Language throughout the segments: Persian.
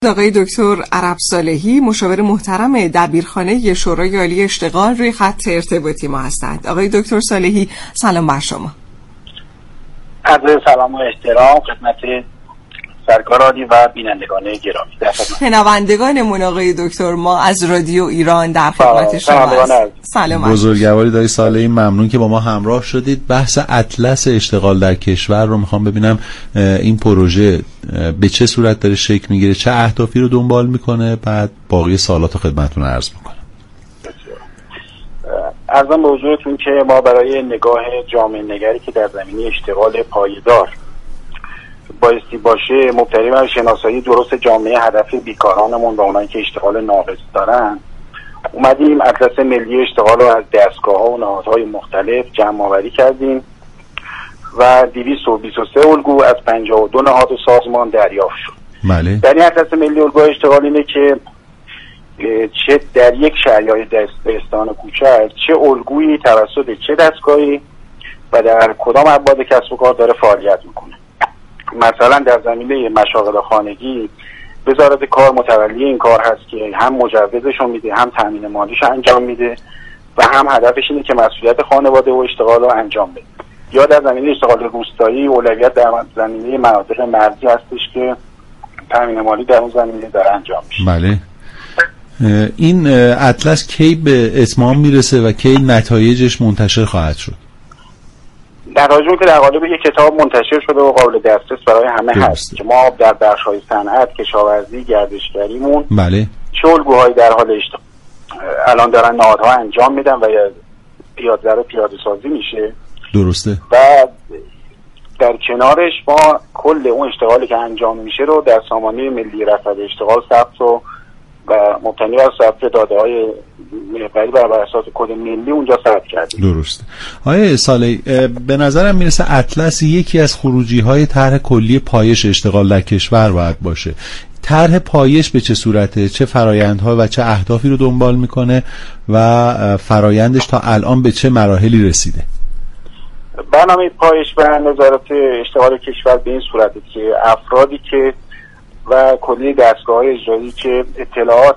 آقای دکتر عرب صالحی، مشاور محترم دبیرخانه شورای عالی اشتغال، روی خط ارتباطی ما هستند. آقای دکتر صالحی، سلام بر شما. عرض سلام و احترام خدمت سرکار عالی و بینندگان گرامی. شنوندگانمون آقای دکتر، ما از رادیو ایران در خدمت شما هستیم. سلام. بزرگواری دایی صالحی، ممنون که با ما همراه شدید. بحث اطلس اشتغال در کشور رو میخوام ببینم این پروژه به چه صورت داره شکل میگیره، چه اهدافی رو دنبال میکنه، بعد باقی سوالات رو خدمتتون عرض میکنم. عرضم به حضورتون که ما برای نگاه جامعه نگری که در زمینه اشتغال پایدار بایستی باشه مبتنی بر شناسایی درست جامعه هدف بیکارانمون و اونایی که اشتغال ناقص دارن، اومدیم اطلس ملی اشتغال رو از دستگاه‌ها و نهادهای مختلف جمع آوری کردیم و 223 الگو از 52 نهاد و سازمان دریافت شد. بله. در این اطلس ملی الگوهای اشتغال اینه که چه در یک شهریه دهستان کوچک چه الگویی توسط چه دستگاهی و در کدام ابعاد کسب و کار داره فعالیت میکنه. مثلا در زمینه مشاغل خانگی وزارت کار متولی این کار هست که هم مجوزش رو میده، هم تامین مالیش انجام میده و هم هدفش اینه که مسئولیت خانواده و اشتغال رو انجام بده. یا در زمینه اشتغال روستایی اولویت در زمینه مناطق مرزی هستش که تامین مالی در اون زمینه داره انجام میشه. بله. این اطلس کی به اتمام میرسه و کی نتایجش منتشر خواهد شد؟ در راجعه که در قالب یک کتاب منتشر شده و قابل دسترس برای همه هست که ما در بخش‌های صنعت، کشاورزی، گردشگریمون بله چه الگوهایی در حال الان دارن نهادها انجام میدن و پیاده سازی میشه. درسته. و در کنارش ما کل اون اشتغالی که انجام میشه رو در سامانه ملی رصد اشتغال ثبت و مبتنی بر ثبت داده‌های محوری بر اساس کد ملی اونجا ثبت کردیم. درسته. آقای صالحی، به نظرم میرسه اطلس یکی از خروجی‌های طرح کلی پایش اشتغال در کشور باید باشه. طرح پایش به چه صورته، چه فرایندها و چه اهدافی رو دنبال میکنه و فرایندش تا الان به چه مراحلی رسیده؟ برنامه پایش به وزارت اشتغال کشور به این صورته که افرادی که و کلی دستگاه‌های اجرایی که اطلاعات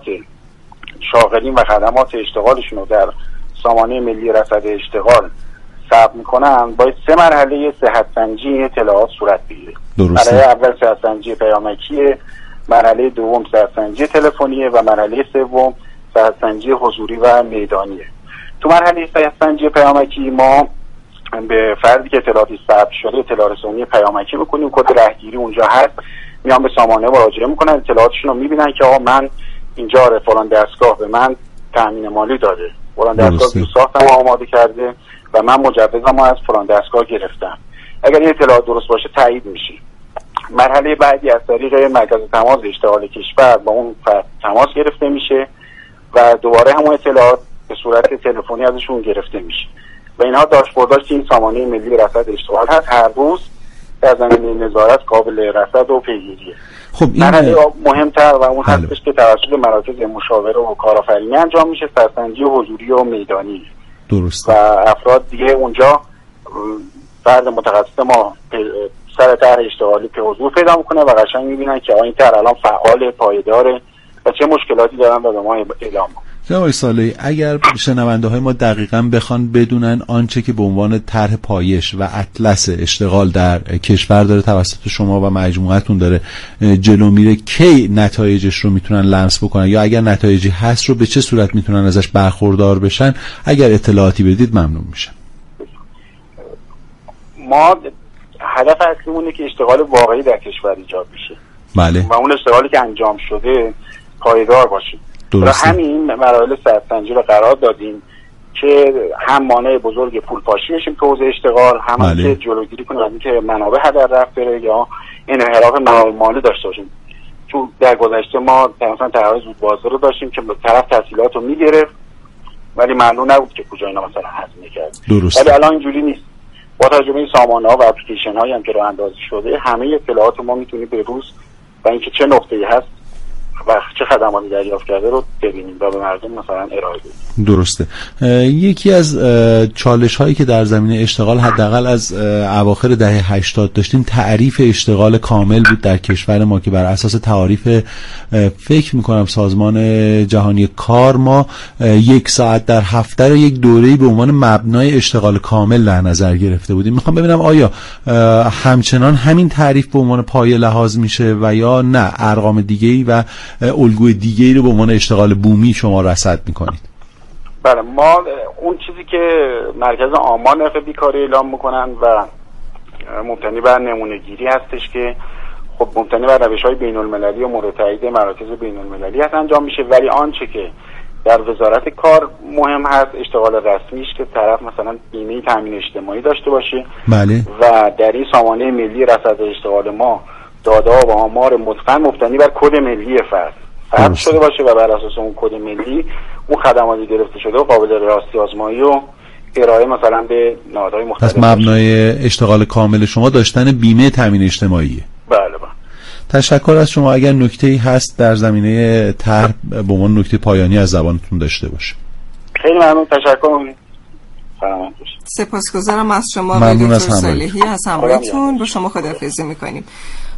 شاغلین و خدمات اشتغالشون رو در سامانه ملی رصد اشتغال ثبت میکنن، باید 3 مرحله صحت سنجی اطلاعات صورت بگیره. مرحله اول صحت سنجی پیامکیه، مرحله دوم صحت سنجی تلفنیه و مرحله سوم صحت سنجی حضوری و میدانیه. تو مرحله صحت سنجی پیامکی ما به فردی که اطلاعاتی ثبت شده اطلاع رسانی پیامکی میکنیم، کد رهگیری اونجا هست، میان به سامانه مراجعه میکنن، اطلاعاتشون رو میبینن که آقا من اینجا فلان دستگاه به من تامین مالی داده، فلان دستگاه دوستاختم آماده کرده و من مجوزم از فلان دستگاه گرفتم. اگر این اطلاعات درست باشه تایید میشه. مرحله بعدی از طریق مرکز تماس اشتغال کشور با اون فرد تماس گرفته میشه و دوباره همون اطلاعات به صورت تلفنی ازشون گرفته میشه و اینها داشبورداش که این سامانه ملی رصد اشتغال هست هر روز در زمینه نظارت قابل رصد و پیگیریه. خب این مرحله مهمتر و اون هستش که توسط مراکز مشاوره و کارآفرینی انجام میشه، سرسنجی حضوری و میدانی. درست. و افراد دیگه اونجا فرد متخصص ما سر طرح اشتغالی که حضور پیدا میکنه و قشنگ میبینن که این طرح الان فعال پایداره و چه مشکلاتی دارن و به ما اعلام کنن. آقای صالحی، اگر شنونده های ما دقیقاً بخوان بدونن آنچه که به عنوان طرح پایش و اطلس اشتغال در کشور داره توسط شما و مجموعتون داره جلو میره، کی نتایجش رو میتونن لمس بکنن یا اگر نتایجی هست رو به چه صورت میتونن ازش برخوردار بشن؟ اگر اطلاعاتی بدید ممنون میشم. ما هدف اصلیمونه که اشتغال واقعی در کشور ایجاد بشه. بله. و اون اشتغالی که انجام شده پایدار باشه. درسته. همین مراحل صحت‌سنجی رو قرار دادیم که هم مانع بزرگ پول پاشی بشیم تو حوزه اشتغال، هم که جلوگیری کنیم از اینکه منابع هدر رفت بره یا انحراف مالی داشته باشیم. چون در گذشته ما مثلا طرح زود بازار رو داشتیم که طرف تحصیلات رو میگرفت ولی معلوم نبود که کجا اینا مثلا هضم کرد. ولی الان اینجوری نیست. با توجه به این سامانه‌ها و اپلیکیشن‌هایی هم که راه اندازی شده، همه اطلاعات ما میتونیم به روز و اینکه چه نقطه‌ای هست و چه خدماتی دریافت کرده رو ببینیم و به مردم مثلا ارائه بدیم. درسته. یکی از چالش هایی که در زمینه اشتغال حداقل از اواخر دهه 80 داشتیم تعریف اشتغال کامل بود در کشور ما که بر اساس تعاریف فکر میکنم سازمان جهانی کار ما 1 ساعت در هفته رو یک دوره‌ای به عنوان مبنای اشتغال کامل در نظر گرفته بودیم. میخوام ببینم آیا همچنان همین تعریف به عنوان پایه لحاظ میشه و یا نه ارقام دیگه‌ای و الگوی دیگه‌ای رو به عنوان اشتغال بومی شما رصد میکنید؟ بله، ما اون چیزی که مرکز آمار نرخ بیکاری اعلام میکنن و مبتنی بر نمونه گیری هستش که خب مبتنی بر روش‌های بین‌المللی و مورد تایید مراکز بین‌المللی هست انجام میشه، ولی آنچه که در وزارت کار مهم هست اشتغال رسمیش که طرف مثلا بیمه تامین اجتماعی داشته باشه. بله. و در این سامانه ملی رصد اشتغال ما داده‌ها و آمار متقن مبتنی بر کد ملی فرض شده باشه و بر اساس اون کد ملی اون خدماتی گرفته شده و قابل راستی آزمایی و ارائه مثلا به نهادهای مختلف. پس مبنای اشتغال کامل شما داشتن بیمه تامین اجتماعیه. بله بله. تشکر از شما. اگر نکته‌ای هست در زمینه طرح به عنوان نکته پایانی از زبانتون داشته باشه. خیلی ممنون، تشکر. سپاسگزارم از شما ممنون دکتر از صالحی. از همراهیتون با شما خداحافظی می‌کنیم.